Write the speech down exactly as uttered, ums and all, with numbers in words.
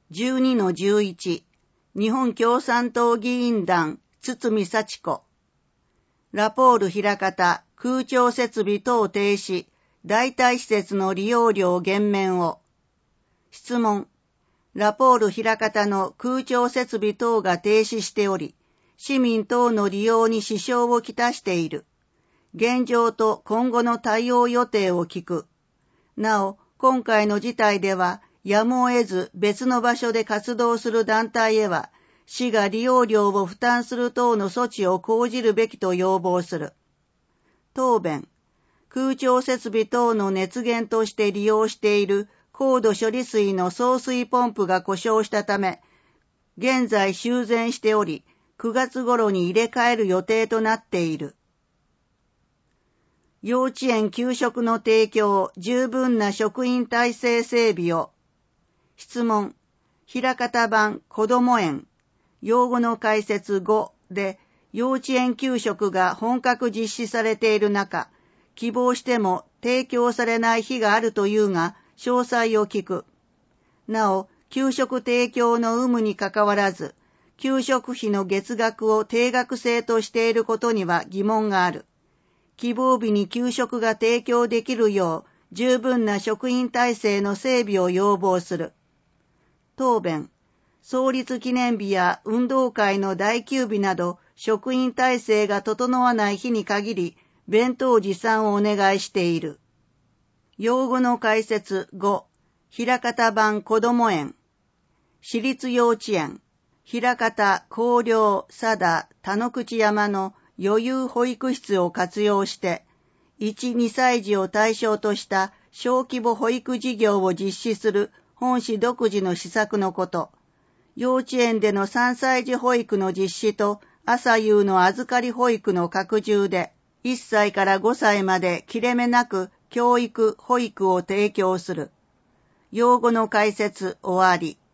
じゅうにのじゅういち 日本共産党議員団堤幸子ラポール枚方空調設備等停止代替施設の利用料減免を質問ラポール枚方の空調設備等が停止しており市民等の利用に支障をきたしている現状と今後の対応予定を聞くなお今回の事態ではやむを得ず別の場所で活動する団体へは市が利用料を負担する等の措置を講じるべきと要望する。答弁。空調設備等の熱源として利用している高度処理水の送水ポンプが故障したため、現在修繕しており、くがつ頃に入れ替える予定となっている。幼稚園給食の提供、十分な職員体制整備を。質問。枚方版こども園、用語の解説ごで幼稚園給食が本格実施されている中、希望しても提供されない日があるというが、詳細を聞く。なお、給食提供の有無にかかわらず、給食費の月額を定額制としていることには疑問がある。希望日に給食が提供できるよう、十分な職員体制の整備を要望する。答弁。創立記念日や運動会の代休日など、職員体制が整わない日に限り、弁当持参をお願いしている。用語の解説ご、枚方版こども園、私立幼稚園、枚方、広陵、佐田、田之口山の余裕保育室を活用して、いち、にさい児を対象とした小規模保育事業を実施する本市独自の施策のこと、幼稚園でのさんさい児保育の実施と朝夕の預かり保育の拡充で、いっさいからごさいまで切れ目なく教育・保育を提供する。用語の解説終わり。